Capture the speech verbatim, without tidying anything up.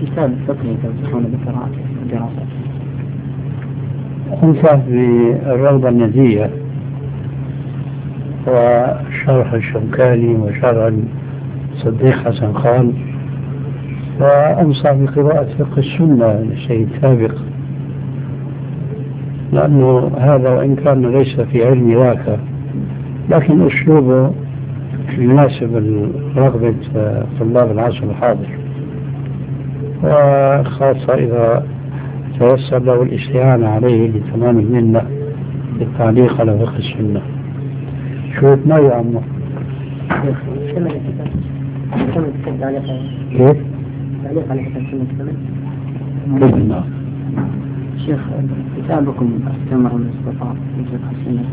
كتاب فقهي تنصحون بالقراءة والدراسة؟ أنصح بالروضة النزيهة وشرح الشوكاني وشرح الصديق حسن خان، وأنصح بقراءة فقه السنة للشيخ السابق، لأنه هذا وإن كان ليس في علم ذاك لكن أسلوبه يناسب رغبة طلاب العصر الحاضر، وخاصة إذا تيسر له الاستعانة عليه لتمام المنة بالتعليق على فقه السنة. شو تنوع يا عمو؟ كيف؟ تعليق على كتاب سنة كمان؟ بإذن الله. شيخ كتابكم استمر الاستطاع في فقه السنة